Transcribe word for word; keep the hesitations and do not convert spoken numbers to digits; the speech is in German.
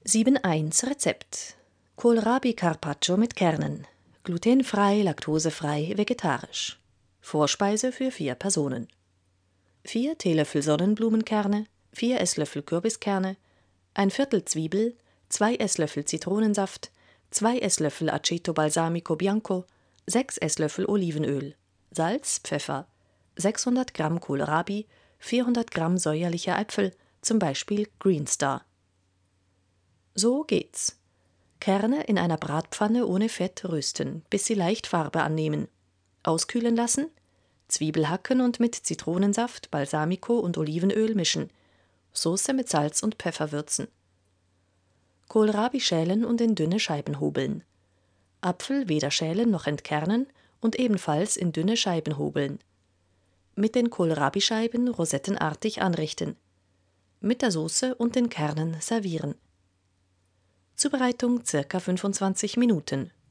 sieben eins Rezept: Kohlrabi Carpaccio mit Kernen. Glutenfrei, laktosefrei, vegetarisch. Vorspeise für vier Personen: vier Teelöffel Sonnenblumenkerne, vier Esslöffel Kürbiskerne, ein Viertel Zwiebel, zwei Esslöffel Zitronensaft, zwei Esslöffel Aceto Balsamico Bianco, sechs Esslöffel Olivenöl, Salz, Pfeffer, sechshundert Gramm Kohlrabi, vierhundert Gramm säuerliche Äpfel, zum Beispiel Green Star. So geht's: Kerne in einer Bratpfanne ohne Fett rösten, bis sie leicht Farbe annehmen. Auskühlen lassen, Zwiebel hacken und mit Zitronensaft, Balsamico und Olivenöl mischen. Sauce mit Salz und Pfeffer würzen. Kohlrabi schälen und in dünne Scheiben hobeln. Apfel weder schälen noch entkernen und ebenfalls in dünne Scheiben hobeln. Mit den Kohlrabi-Scheiben rosettenartig anrichten. Mit der Sauce und den Kernen servieren. Zubereitung ca. fünfundzwanzig Minuten.